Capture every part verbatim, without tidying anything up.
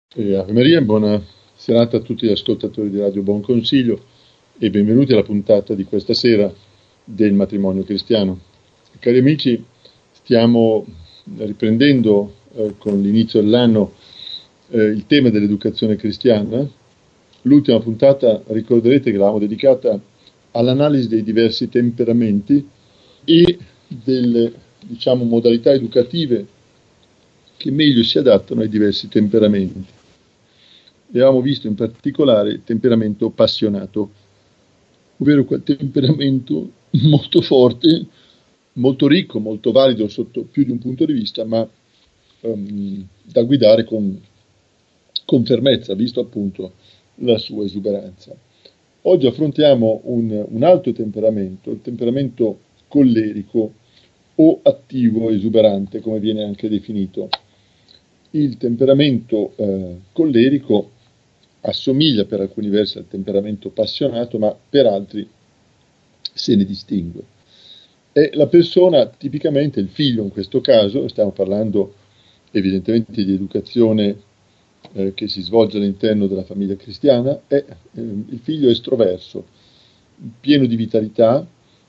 E Ave Maria, buona serata a tutti gli ascoltatori di Radio Buon Consiglio e benvenuti alla puntata di questa sera del matrimonio cristiano. Cari amici, stiamo riprendendo eh, con l'inizio dell'anno eh, il tema dell'educazione cristiana. L'ultima puntata, ricorderete che l'avevamo dedicata all'analisi dei diversi temperamenti e delle, diciamo, modalità educative che meglio si adattano ai diversi temperamenti. Abbiamo visto in particolare il temperamento appassionato, ovvero quel temperamento molto forte, molto ricco, molto valido sotto più di un punto di vista, ma um, da guidare con, con fermezza, visto appunto la sua esuberanza. Oggi affrontiamo un, un altro temperamento, il temperamento collerico o attivo esuberante, come viene anche definito. Il temperamento eh, collerico assomiglia per alcuni versi al temperamento appassionato, ma per altri se ne distingue. È la persona, tipicamente il figlio in questo caso, stiamo parlando evidentemente di educazione eh, che si svolge all'interno della famiglia cristiana, è eh, il figlio estroverso, pieno di vitalità,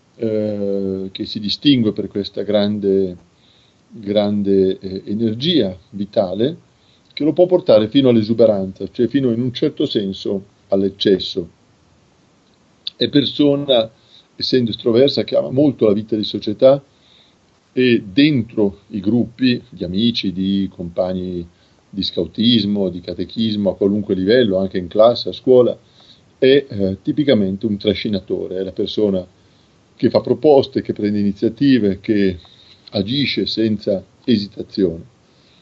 eh, che si distingue per questa grande, grande eh, energia vitale, che lo può portare fino all'esuberanza, cioè fino in un certo senso all'eccesso. È persona, essendo estroversa, che ama molto la vita di società e dentro i gruppi, gli amici, di compagni di scautismo, di catechismo a qualunque livello, anche in classe, a scuola, è eh, tipicamente un trascinatore, è la persona che fa proposte, che prende iniziative, che agisce senza esitazione.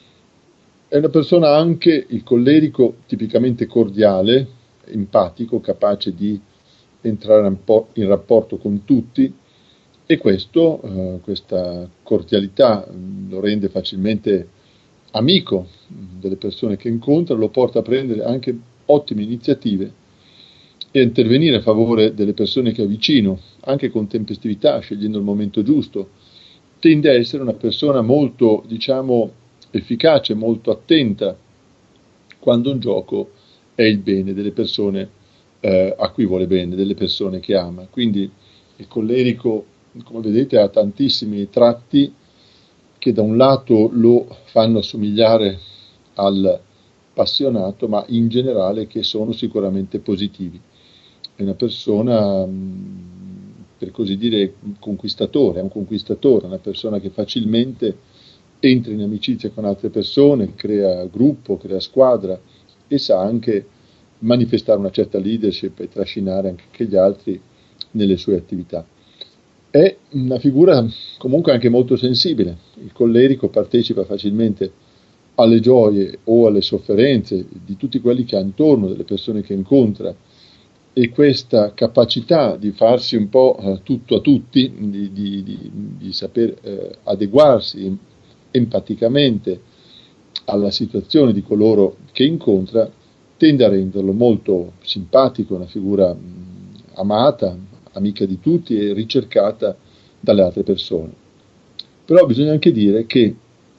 È una persona anche, il collerico, tipicamente cordiale, empatico, capace di entrare in rapporto con tutti, e questo, eh, questa cordialità lo rende facilmente amico delle persone che incontra, lo porta a prendere anche ottime iniziative e a intervenire a favore delle persone che ha vicino, anche con tempestività, scegliendo il momento giusto. Tende a essere una persona molto, diciamo, efficace, molto attenta quando in gioco è il bene delle persone eh, a cui vuole bene, delle persone che ama. Quindi il collerico, come vedete, ha tantissimi tratti che da un lato lo fanno assomigliare al appassionato, ma in generale che sono sicuramente positivi. È una persona, per così dire, conquistatore, è un conquistatore, una persona che facilmente entra in amicizia con altre persone, crea gruppo, crea squadra e sa anche manifestare una certa leadership e trascinare anche gli altri nelle sue attività. È una figura comunque anche molto sensibile. Il collerico partecipa facilmente alle gioie o alle sofferenze di tutti quelli che ha intorno, delle persone che incontra, e questa capacità di farsi un po' eh, tutto a tutti, di, di, di, di saper eh, adeguarsi empaticamente alla situazione di coloro che incontra, tende a renderlo molto simpatico, una figura mh, amata, amica di tutti e ricercata dalle altre persone. Però bisogna anche dire che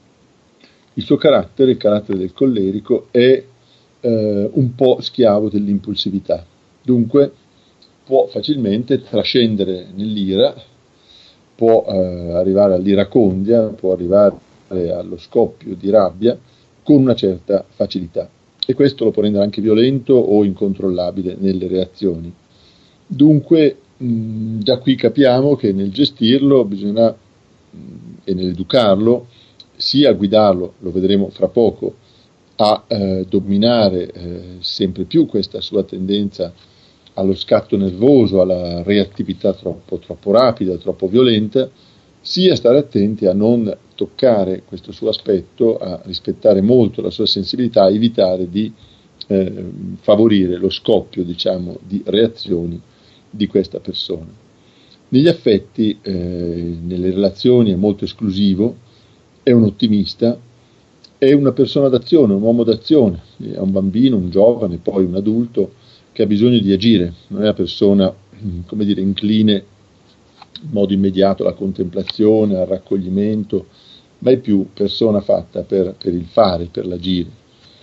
il suo carattere, il carattere del collerico, è eh, un po' schiavo dell'impulsività. Dunque può facilmente trascendere nell'ira, può eh, arrivare all'iracondia, può arrivare allo scoppio di rabbia con una certa facilità, e questo lo può rendere anche violento o incontrollabile nelle reazioni. Dunque mh, da qui capiamo che nel gestirlo bisogna, mh, e nell'educarlo, sia a guidarlo, lo vedremo fra poco, a eh, dominare eh, sempre più questa sua tendenza allo scatto nervoso, alla reattività troppo, troppo rapida, troppo violenta, sia stare attenti a non toccare questo suo aspetto, a rispettare molto la sua sensibilità, a evitare di eh, favorire lo scoppio, diciamo, di reazioni di questa persona. Negli affetti, eh, nelle relazioni è molto esclusivo, è un ottimista, è una persona d'azione, un uomo d'azione, è un bambino, un giovane, poi un adulto che ha bisogno di agire, non è una persona, come dire, incline in modo immediato alla contemplazione, al raccoglimento, ma è più persona fatta per, per il fare, per l'agire.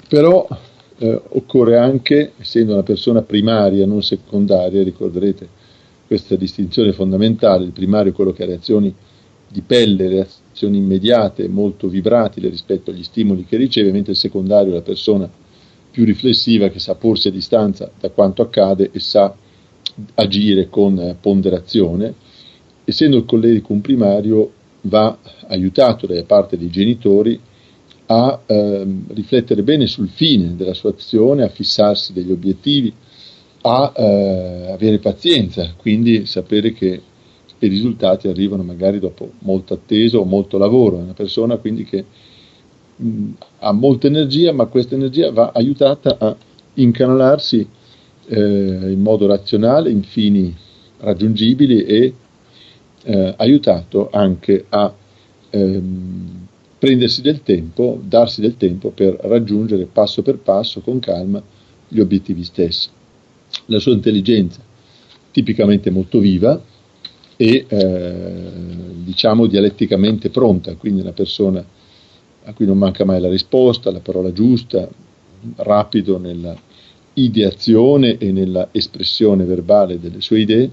Però eh, occorre anche, essendo una persona primaria, non secondaria, ricorderete questa distinzione fondamentale: il primario è quello che ha reazioni di pelle, reazioni immediate, molto vibratili rispetto agli stimoli che riceve, mentre il secondario è la persona più riflessiva, che sa porsi a distanza da quanto accade e sa agire con ponderazione. Essendo il collerico un primario, va aiutato da parte dei genitori a eh, riflettere bene sul fine della sua azione, a fissarsi degli obiettivi, a eh, avere pazienza, quindi sapere che i risultati arrivano magari dopo molto atteso o molto lavoro. È una persona quindi che mh, ha molta energia, ma questa energia va aiutata a incanalarsi eh, in modo razionale in fini raggiungibili e eh, aiutato anche a ehm, prendersi del tempo, darsi del tempo per raggiungere passo per passo, con calma, gli obiettivi stessi. La sua intelligenza, tipicamente molto viva e eh, diciamo dialetticamente pronta, quindi una persona a cui non manca mai la risposta, la parola giusta, rapido nella ideazione e nella espressione verbale delle sue idee.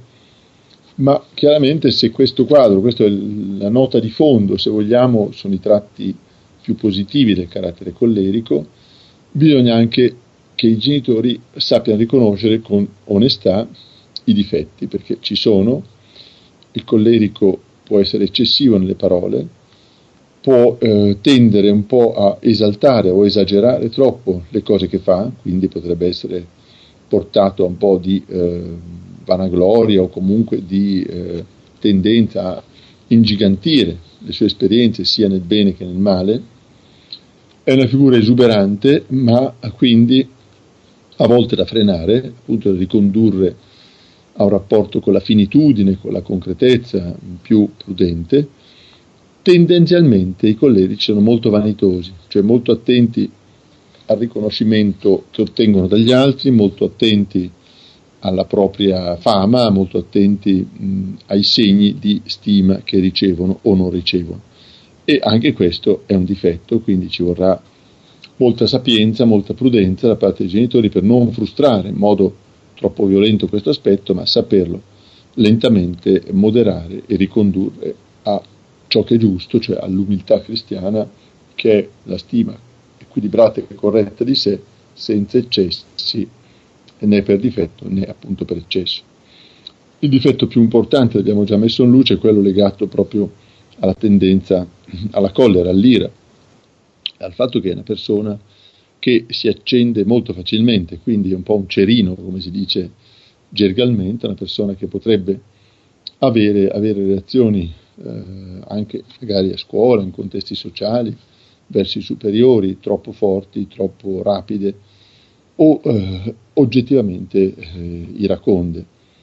Ma chiaramente, se questo quadro, questa è la nota di fondo, se vogliamo, sono i tratti più positivi del carattere collerico, bisogna anche che i genitori sappiano riconoscere con onestà i difetti, perché ci sono. Il collerico può essere eccessivo nelle parole, può eh, tendere un po' a esaltare o esagerare troppo le cose che fa, quindi potrebbe essere portato a un po' di eh, vanagloria o comunque di eh, tendenza a ingigantire le sue esperienze sia nel bene che nel male. È una figura esuberante, ma quindi a volte da frenare, appunto da ricondurre a un rapporto con la finitudine, con la concretezza più prudente. Tendenzialmente i collerici sono molto vanitosi, cioè molto attenti al riconoscimento che ottengono dagli altri, molto attenti alla propria fama, molto attenti mh, ai segni di stima che ricevono o non ricevono. E anche questo è un difetto, quindi ci vorrà molta sapienza, molta prudenza da parte dei genitori per non frustrare in modo troppo violento questo aspetto, ma saperlo lentamente moderare e ricondurre a ciò che è giusto, cioè all'umiltà cristiana, che è la stima equilibrata e corretta di sé, senza eccessi, né per difetto né appunto per eccesso. Il difetto più importante, l'abbiamo già messo in luce, è quello legato proprio alla tendenza alla collera, all'ira, al fatto che è una persona che si accende molto facilmente, quindi è un po' un cerino, come si dice gergalmente, una persona che potrebbe avere, avere reazioni eh, anche magari a scuola, in contesti sociali, verso i superiori, troppo forti, troppo rapide o eh, oggettivamente eh, iraconde.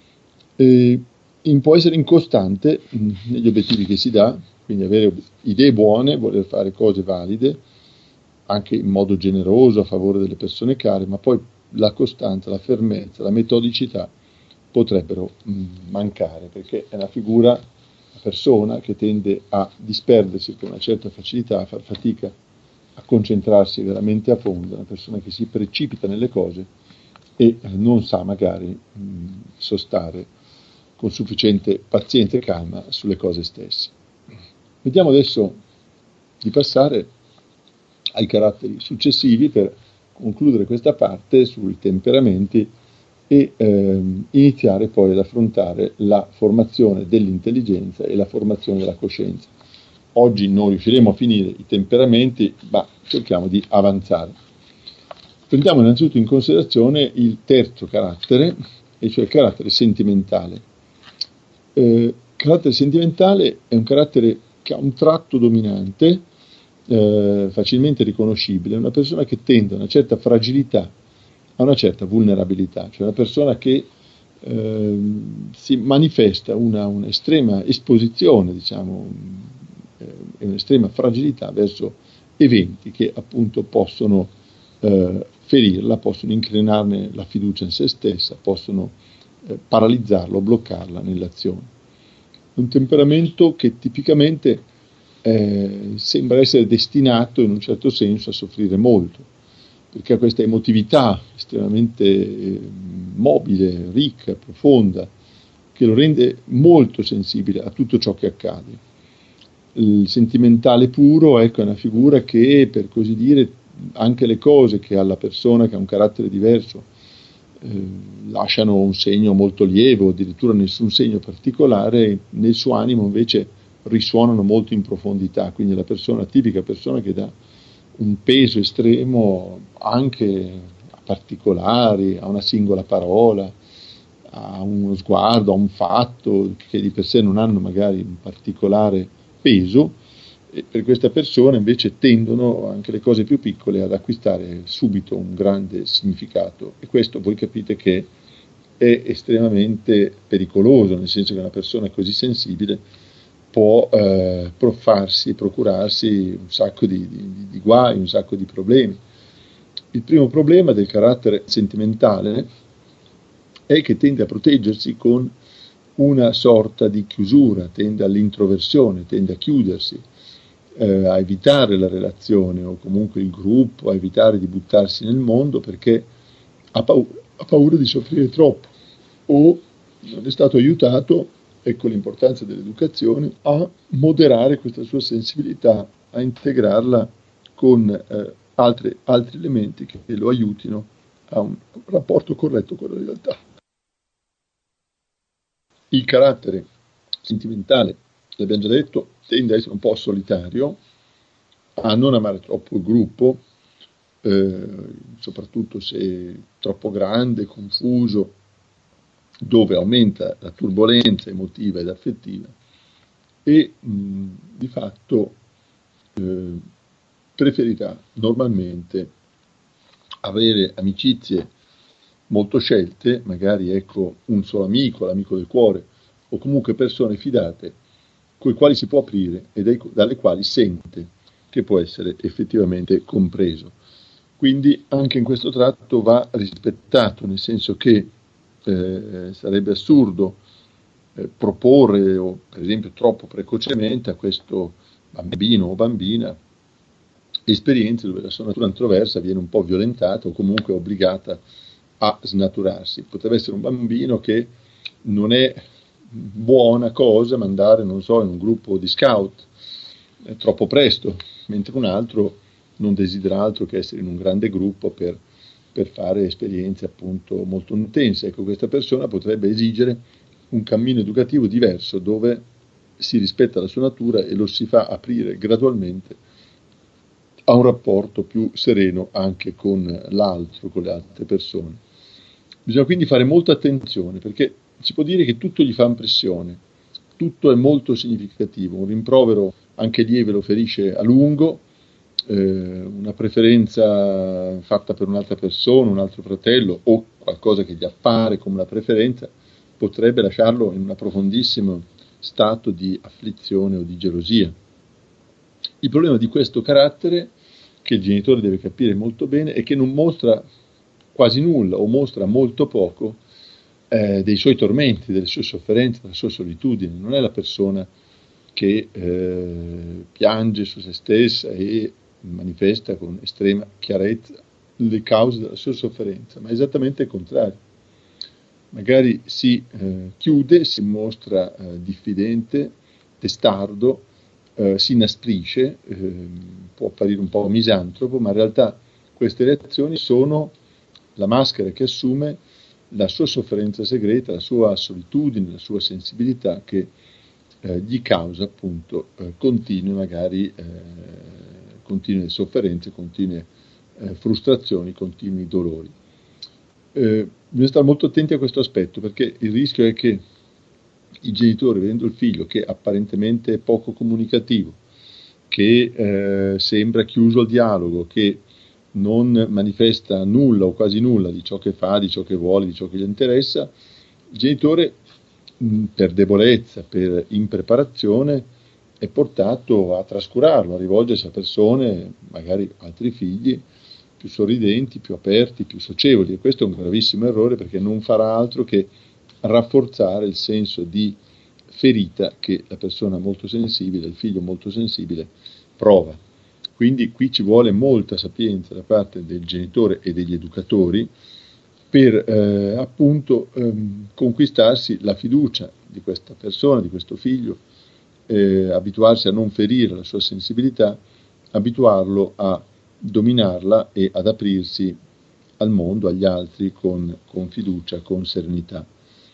E in, può essere incostante mh, negli obiettivi che si dà, quindi avere idee buone, voler fare cose valide, anche in modo generoso a favore delle persone care, ma poi la costanza, la fermezza, la metodicità potrebbero mh, mancare, perché è una figura, una persona che tende a disperdersi con una certa facilità, a far fatica a concentrarsi veramente a fondo, una persona che si precipita nelle cose e non sa magari mh, sostare con sufficiente pazienza e calma sulle cose stesse. Vediamo adesso di passare ai caratteri successivi per concludere questa parte sui temperamenti e ehm, iniziare poi ad affrontare la formazione dell'intelligenza e la formazione della coscienza. Oggi non riusciremo a finire i temperamenti, ma cerchiamo di avanzare. Prendiamo innanzitutto in considerazione il terzo carattere, e cioè il carattere sentimentale. Eh, carattere sentimentale è un carattere che ha un tratto dominante, eh, facilmente riconoscibile, è una persona che tende a una certa fragilità, a una certa vulnerabilità, cioè una persona che eh, si manifesta una, un'estrema esposizione, diciamo, e un'estrema fragilità verso eventi che appunto possono eh, ferirla, possono incrinarne la fiducia in se stessa, possono eh, paralizzarla o bloccarla nell'azione. Un temperamento che tipicamente eh, sembra essere destinato in un certo senso a soffrire molto, perché ha questa emotività estremamente eh, mobile, ricca, profonda, che lo rende molto sensibile a tutto ciò che accade. Il sentimentale puro, ecco, è una figura che, per così dire, anche le cose che ha la persona che ha un carattere diverso eh, lasciano un segno molto lieve, o addirittura nessun segno particolare, nel suo animo invece risuonano molto in profondità. Quindi la persona, la tipica persona che dà un peso estremo anche a particolari, a una singola parola, a uno sguardo, a un fatto che di per sé non hanno magari un particolare peso, e per questa persona invece tendono anche le cose più piccole ad acquistare subito un grande significato, e questo voi capite che è estremamente pericoloso, nel senso che una persona così sensibile può eh, farsi, procurarsi un sacco di, di, di guai, un sacco di problemi. Il primo problema del carattere sentimentale è che tende a proteggersi con una sorta di chiusura, tende all'introversione, tende a chiudersi, eh, a evitare la relazione o comunque il gruppo, a evitare di buttarsi nel mondo perché ha paura, ha paura di soffrire troppo o non è stato aiutato, ecco l'importanza dell'educazione, a moderare questa sua sensibilità, a integrarla con eh, altri, altri elementi che lo aiutino a un rapporto corretto con la realtà. Il carattere sentimentale, l'abbiamo già detto, tende a essere un po' solitario, a non amare troppo il gruppo, eh, soprattutto se è troppo grande, confuso, dove aumenta la turbolenza emotiva ed affettiva e mh, di fatto eh, preferirà normalmente avere amicizie molto scelte, magari ecco un solo amico, l'amico del cuore, o comunque persone fidate con le quali si può aprire e dai, dalle quali sente che può essere effettivamente compreso. Quindi anche in questo tratto va rispettato, nel senso che eh, sarebbe assurdo eh, proporre, o per esempio troppo precocemente, a questo bambino o bambina esperienze dove la sua natura introversa viene un po' violentata o comunque obbligata a snaturarsi. Potrebbe essere un bambino che non è buona cosa mandare, non so, in un gruppo di scout eh, troppo presto, mentre un altro non desidera altro che essere in un grande gruppo per, per fare esperienze appunto molto intense. Ecco, questa persona potrebbe esigere un cammino educativo diverso dove si rispetta la sua natura e lo si fa aprire gradualmente a un rapporto più sereno anche con l'altro, con le altre persone. Bisogna quindi fare molta attenzione, perché si può dire che tutto gli fa impressione, tutto è molto significativo, un rimprovero anche lieve lo ferisce a lungo, eh, una preferenza fatta per un'altra persona, un altro fratello o qualcosa che gli appare come una preferenza potrebbe lasciarlo in un profondissimo stato di afflizione o di gelosia. Il problema di questo carattere, che il genitore deve capire molto bene, è che non mostra quasi nulla o mostra molto poco eh, dei suoi tormenti, delle sue sofferenze, della sua solitudine. Non è la persona che eh, piange su se stessa e manifesta con estrema chiarezza le cause della sua sofferenza, ma è esattamente il contrario. Magari si eh, chiude, si mostra eh, diffidente, testardo, eh, si inasprisce, eh, può apparire un po' misantropo, ma in realtà queste reazioni sono la maschera che assume la sua sofferenza segreta, la sua solitudine, la sua sensibilità che eh, gli causa appunto eh, continue magari eh, continue sofferenze, continue eh, frustrazioni, continui dolori. Eh, bisogna stare molto attenti a questo aspetto, perché il rischio è che i genitori, vedendo il figlio che apparentemente è poco comunicativo, che eh, sembra chiuso al dialogo, che non manifesta nulla o quasi nulla di ciò che fa, di ciò che vuole, di ciò che gli interessa, il genitore mh, per debolezza, per impreparazione è portato a trascurarlo, a rivolgersi a persone, magari altri figli, più sorridenti, più aperti, più socievoli, e questo è un gravissimo errore, perché non farà altro che rafforzare il senso di ferita che la persona molto sensibile, il figlio molto sensibile, prova. Quindi qui ci vuole molta sapienza da parte del genitore e degli educatori per eh, appunto ehm, conquistarsi la fiducia di questa persona, di questo figlio, eh, abituarsi a non ferire la sua sensibilità, abituarlo a dominarla e ad aprirsi al mondo, agli altri, con, con fiducia, con serenità.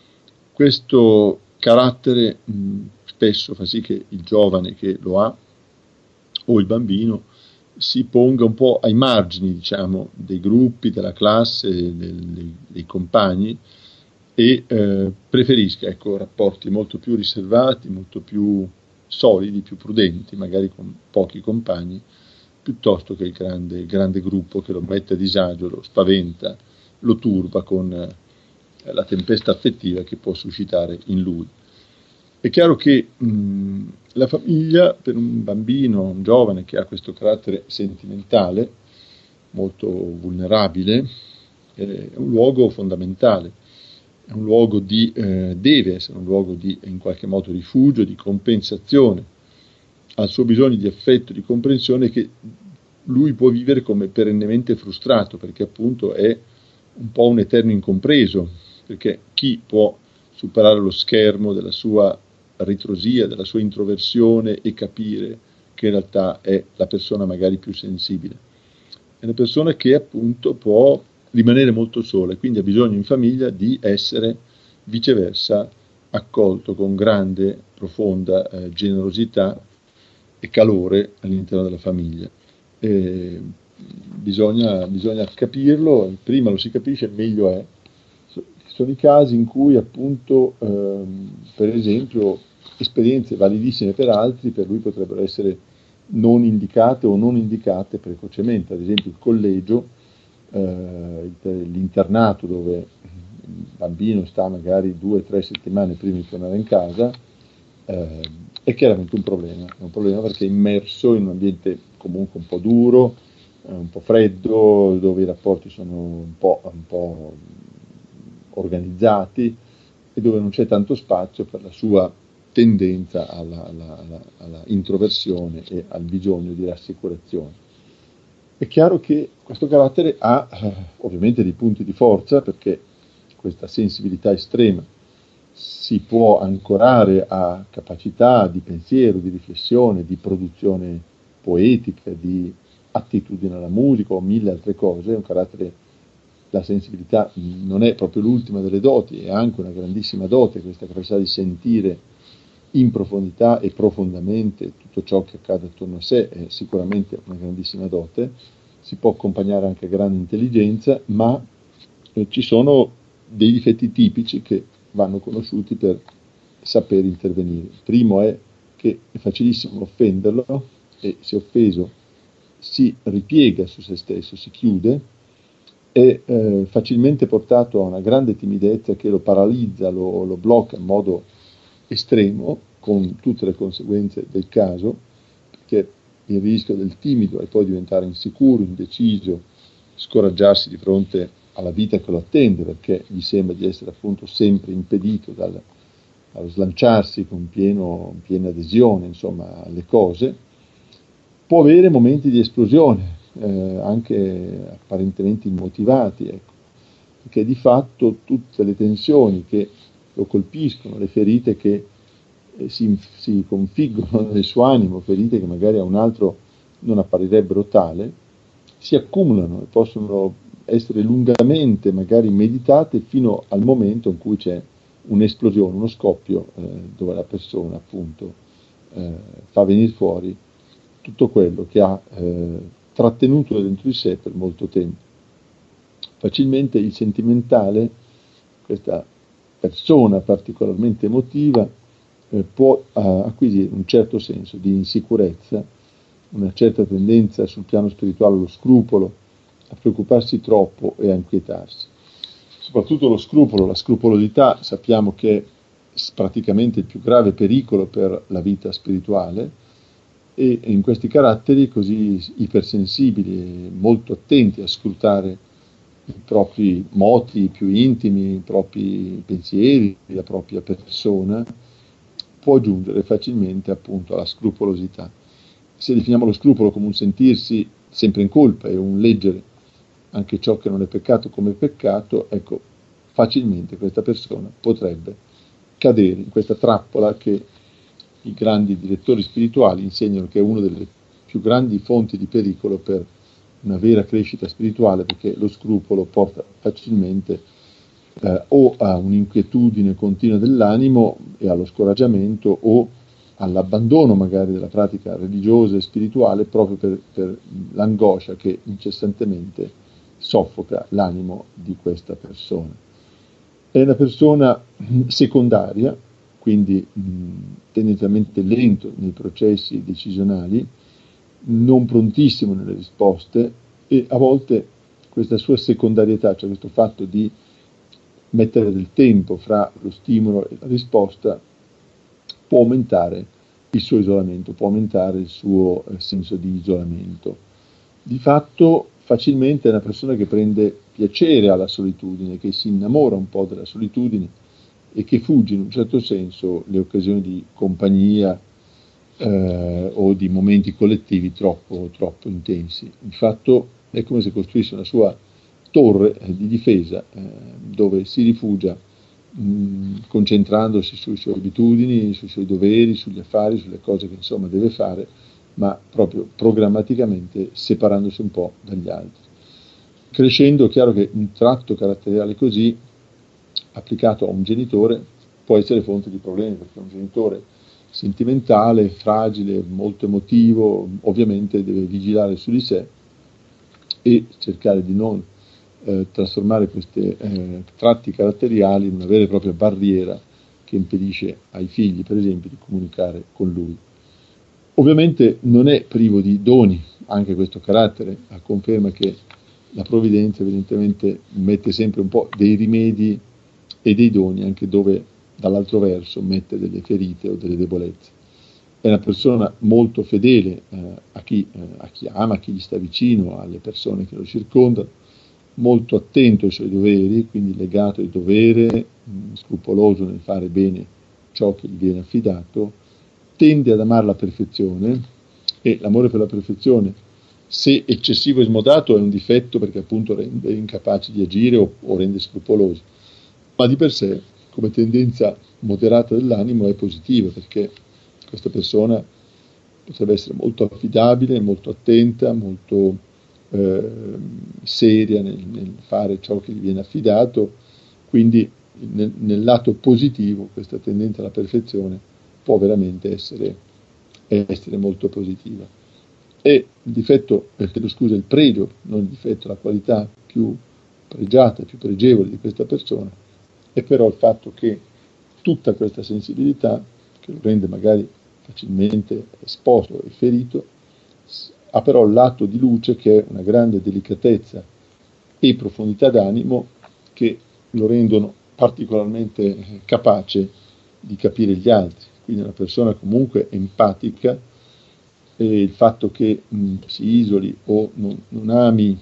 Questo carattere mh, spesso fa sì che il giovane che lo ha, o il bambino, si ponga un po' ai margini, diciamo, dei gruppi, della classe, dei, dei, dei compagni, e eh, preferisca, ecco, rapporti molto più riservati, molto più solidi, più prudenti, magari con pochi compagni, piuttosto che il grande, il grande gruppo che lo mette a disagio, lo spaventa, lo turba con eh, la tempesta affettiva che può suscitare in lui. È chiaro che mh, la famiglia, per un bambino, un giovane che ha questo carattere sentimentale, molto vulnerabile, è un luogo fondamentale, è un luogo di, eh, deve essere un luogo di, in qualche modo, rifugio, di compensazione al suo bisogno di affetto, di comprensione, che lui può vivere come perennemente frustrato, perché appunto è un po' un eterno incompreso, perché chi può superare lo schermo della sua ritrosia, della sua introversione e capire che in realtà è la persona magari più sensibile? È una persona che appunto può rimanere molto sola e quindi ha bisogno in famiglia di essere viceversa accolto con grande, profonda eh, generosità e calore all'interno della famiglia. E bisogna, bisogna capirlo, prima lo si capisce meglio è. Sono i casi in cui appunto ehm, per esempio esperienze validissime per altri per lui potrebbero essere non indicate o non indicate precocemente, ad esempio il collegio, eh, l'internato dove il bambino sta magari due o tre settimane prima di tornare in casa, eh, è chiaramente un problema, è un problema perché è immerso in un ambiente comunque un po' duro, eh, un po' freddo, dove i rapporti sono un po', un po' organizzati e dove non c'è tanto spazio per la sua tendenza alla, alla, alla, alla introversione e al bisogno di rassicurazione. È chiaro che questo carattere ha eh, ovviamente dei punti di forza, perché questa sensibilità estrema si può ancorare a capacità di pensiero, di riflessione, di produzione poetica, di attitudine alla musica o mille altre cose. È un carattere, la sensibilità non è proprio l'ultima delle doti, è anche una grandissima dote, questa capacità di sentire in profondità e profondamente tutto ciò che accade attorno a sé è sicuramente una grandissima dote. Si può accompagnare anche a grande intelligenza, ma eh, ci sono dei difetti tipici che vanno conosciuti per saper intervenire. Il primo è che è facilissimo offenderlo e se offeso si ripiega su se stesso, si chiude, è eh, facilmente portato a una grande timidezza che lo paralizza, lo, lo blocca in modo estremo, con tutte le conseguenze del caso, perché il rischio del timido è poi diventare insicuro, indeciso, scoraggiarsi di fronte alla vita che lo attende, perché gli sembra di essere appunto sempre impedito dal, dallo slanciarsi con pieno, piena adesione, insomma, alle cose. Può avere momenti di esplosione, eh, anche apparentemente immotivati, ecco, perché di fatto tutte le tensioni che lo colpiscono, le ferite che eh, si, si configurano nel suo animo, ferite che magari a un altro non apparirebbero tale, si accumulano e possono essere lungamente magari meditate fino al momento in cui c'è un'esplosione, uno scoppio, eh, dove la persona appunto eh, fa venire fuori tutto quello che ha eh, trattenuto dentro di sé per molto tempo. Facilmente il sentimentale, questa persona particolarmente emotiva, eh, può eh, acquisire un certo senso di insicurezza, una certa tendenza sul piano spirituale allo scrupolo, a preoccuparsi troppo e a inquietarsi. Soprattutto lo scrupolo, la scrupolosità, sappiamo che è praticamente il più grave pericolo per la vita spirituale, e in questi caratteri così ipersensibili e molto attenti a scrutare i propri moti più intimi, i propri pensieri, la propria persona, può giungere facilmente appunto alla scrupolosità. se definiamo lo scrupolo come un sentirsi sempre in colpa e un leggere anche ciò che non è peccato come peccato, ecco, facilmente questa persona potrebbe cadere in questa trappola che i grandi direttori spirituali insegnano che è una delle più grandi fonti di pericolo per una vera crescita spirituale, perché lo scrupolo porta facilmente eh, o a un'inquietudine continua dell'animo e allo scoraggiamento o all'abbandono magari della pratica religiosa e spirituale proprio per, per l'angoscia che incessantemente soffoca l'animo di questa persona. È una persona secondaria, quindi mh, tendenzialmente lento nei processi decisionali, non prontissimo nelle risposte, e a volte questa sua secondarietà, cioè questo fatto di mettere del tempo fra lo stimolo e la risposta, può aumentare il suo isolamento, può aumentare il suo eh, senso di isolamento. Di fatto facilmente è una persona che prende piacere alla solitudine, che si innamora un po' della solitudine e che fugge in un certo senso le occasioni di compagnia eh, o di momenti collettivi troppo, troppo intensi. Di fatto è come se costruisse una sua torre eh, di difesa eh, dove si rifugia mh, concentrandosi sulle sue abitudini, sui suoi doveri, sugli affari, sulle cose che insomma deve fare, ma proprio programmaticamente separandosi un po' dagli altri. Crescendo è chiaro che un tratto caratteriale così, applicato a un genitore, può essere fonte di problemi, perché un genitore sentimentale, fragile, molto emotivo, ovviamente deve vigilare su di sé e cercare di non eh, trasformare questi eh, tratti caratteriali in una vera e propria barriera che impedisce ai figli, per esempio, di comunicare con lui. Ovviamente non è privo di doni anche questo carattere, a conferma che la provvidenza evidentemente mette sempre un po' dei rimedi e dei doni anche dove dall'altro verso mette delle ferite o delle debolezze. È una persona molto fedele eh, a, chi, eh, a chi ama, a chi gli sta vicino, alle persone che lo circondano, molto attento ai suoi doveri, quindi legato al dovere, mh, scrupoloso nel fare bene ciò che gli viene affidato, tende ad amare la perfezione, e l'amore per la perfezione, se eccessivo e smodato, è un difetto perché appunto rende incapaci di agire o, o rende scrupolosi, ma di per sé, come tendenza moderata dell'animo, è positiva, perché questa persona potrebbe essere molto affidabile, molto attenta, molto eh, seria nel, nel fare ciò che gli viene affidato, quindi nel, nel lato positivo questa tendenza alla perfezione può veramente essere, essere molto positiva. E il difetto, eh, scusa, il pregio, non il difetto, la qualità più pregiata, più pregevole di questa persona è però il fatto che tutta questa sensibilità, che lo rende magari facilmente esposto e ferito, ha però il lato di luce che è una grande delicatezza e profondità d'animo che lo rendono particolarmente capace di capire gli altri. Quindi è una persona comunque empatica, e il fatto che mh, si isoli o non, non ami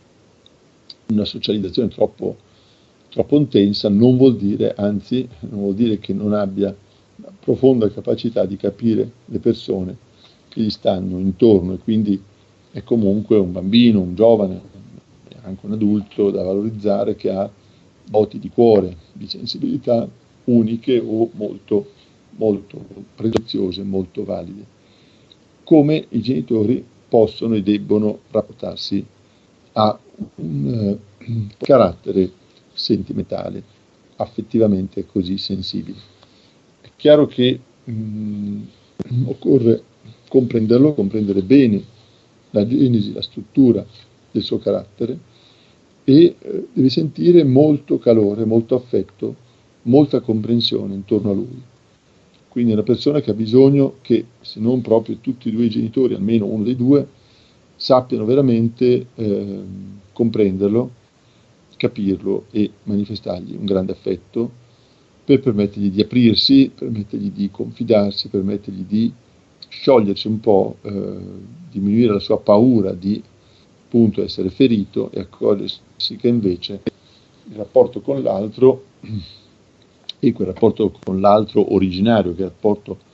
una socializzazione troppo, troppo intensa non vuol dire, anzi, non vuol dire che non abbia una profonda capacità di capire le persone che gli stanno intorno, e quindi è comunque un bambino, un giovane, anche un adulto da valorizzare, che ha doti di cuore, di sensibilità uniche o molto, molto preziose, molto valide. Come i genitori possono e debbono rapportarsi a un uh, carattere sentimentale, affettivamente così sensibile. È chiaro che mh, occorre comprenderlo, comprendere bene la genesi, la struttura del suo carattere, e eh, deve sentire molto calore, molto affetto, molta comprensione intorno a lui. Quindi è una persona che ha bisogno che, se non proprio tutti e due i genitori, almeno uno dei due, sappiano veramente eh, comprenderlo, capirlo e manifestargli un grande affetto per permettergli di aprirsi, permettergli di confidarsi, permettergli di sciogliersi un po', eh, diminuire la sua paura di appunto essere ferito e accorgersi che invece il rapporto con l'altro, e quel rapporto con l'altro originario, che è il rapporto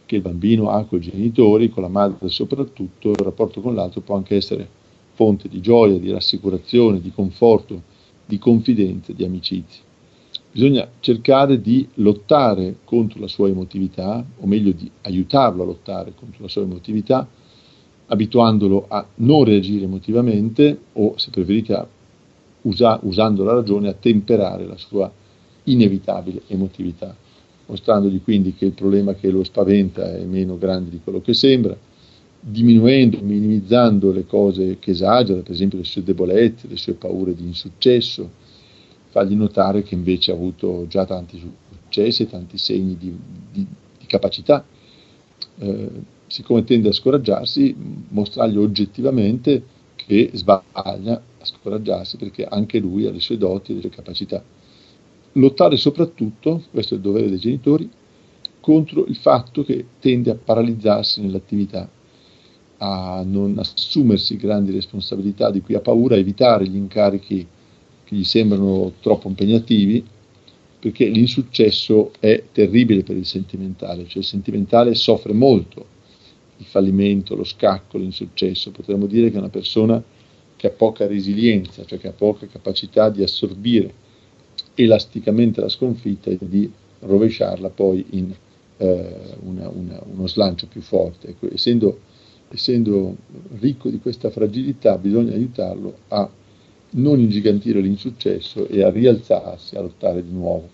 che il bambino ha con i genitori, con la madre soprattutto. Il rapporto con l'altro può anche essere fonte di gioia, di rassicurazione, di conforto, di confidenza, di amicizia. Bisogna cercare di lottare contro la sua emotività, o meglio di aiutarlo a lottare contro la sua emotività, abituandolo a non reagire emotivamente o, se preferite, a usa, usando la ragione, a temperare la sua inevitabile emotività, mostrandogli quindi che il problema che lo spaventa è meno grande di quello che sembra, diminuendo, minimizzando le cose che esagera, per esempio le sue debolezze, le sue paure di insuccesso, fargli notare che invece ha avuto già tanti successi, tanti segni di, di, di capacità. Eh, siccome tende a scoraggiarsi, mostrargli oggettivamente che sbaglia a scoraggiarsi, perché anche lui ha le sue doti e le sue capacità. Lottare soprattutto, questo è il dovere dei genitori, contro il fatto che tende a paralizzarsi nell'attività, a non assumersi grandi responsabilità di cui ha paura, a evitare gli incarichi che gli sembrano troppo impegnativi, perché l'insuccesso è terribile per il sentimentale, cioè il sentimentale soffre molto il fallimento, lo scacco, l'insuccesso. Potremmo dire che è una persona che ha poca resilienza, cioè che ha poca capacità di assorbire elasticamente la sconfitta e di rovesciarla poi in eh, una, una, uno slancio più forte. Ecco, essendo, essendo ricco di questa fragilità, bisogna aiutarlo a non ingigantire l'insuccesso e a rialzarsi, a lottare di nuovo.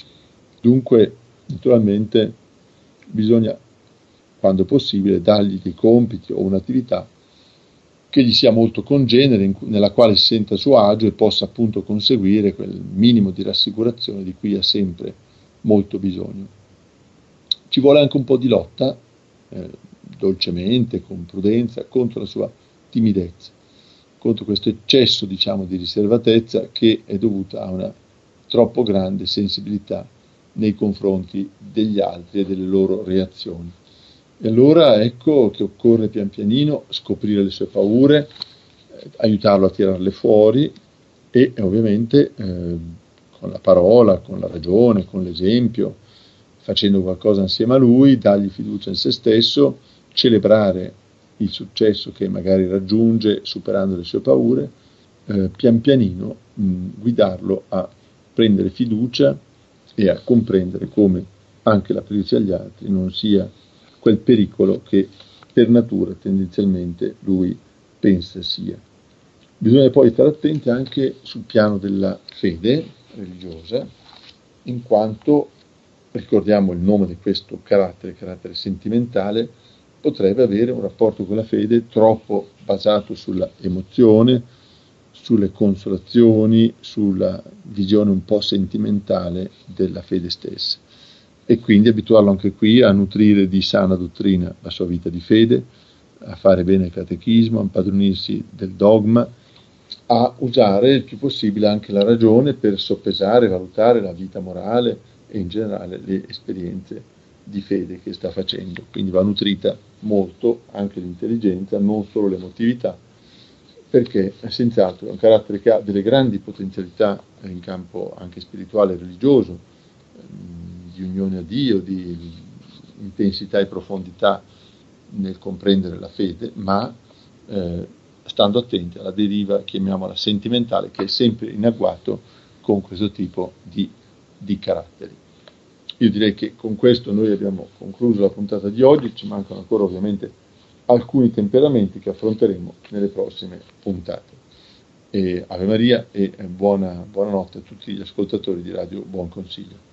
Dunque, naturalmente, bisogna, quando possibile, dargli dei compiti o un'attività che gli sia molto congenere, in cui, nella quale si senta a suo agio e possa appunto conseguire quel minimo di rassicurazione di cui ha sempre molto bisogno. Ci vuole anche un po' di lotta, eh, dolcemente, con prudenza, contro la sua timidezza, contro questo eccesso, diciamo, di riservatezza che è dovuta a una troppo grande sensibilità nei confronti degli altri e delle loro reazioni. E allora ecco che occorre pian pianino scoprire le sue paure, eh, aiutarlo a tirarle fuori e ovviamente eh, con la parola, con la ragione, con l'esempio, facendo qualcosa insieme a lui, dargli fiducia in se stesso, celebrare il successo che magari raggiunge superando le sue paure, eh, pian pianino mh, guidarlo a prendere fiducia e a comprendere come anche l'aprirsi agli altri non sia quel pericolo che per natura tendenzialmente lui pensa sia. Bisogna poi stare attenti anche sul piano della fede religiosa, in quanto, ricordiamo il nome di questo carattere, carattere sentimentale, potrebbe avere un rapporto con la fede troppo basato sulla emozione, sulle consolazioni, sulla visione un po' sentimentale della fede stessa. E quindi abituarlo anche qui a nutrire di sana dottrina la sua vita di fede, a fare bene il catechismo, a impadronirsi del dogma, a usare il più possibile anche la ragione per soppesare, valutare la vita morale e in generale le esperienze di fede che sta facendo. Quindi va nutrita molto anche l'intelligenza, non solo l'emotività, perché senz'altro è un carattere che ha delle grandi potenzialità in campo anche spirituale e religioso, di unione a Dio, di intensità e profondità nel comprendere la fede, ma eh, stando attenti alla deriva, chiamiamola sentimentale, che è sempre in agguato con questo tipo di, di caratteri. Io direi che con questo noi abbiamo concluso la puntata di oggi, ci mancano ancora ovviamente alcuni temperamenti che affronteremo nelle prossime puntate. E Ave Maria e buona, buonanotte a tutti gli ascoltatori di Radio Buon Consiglio.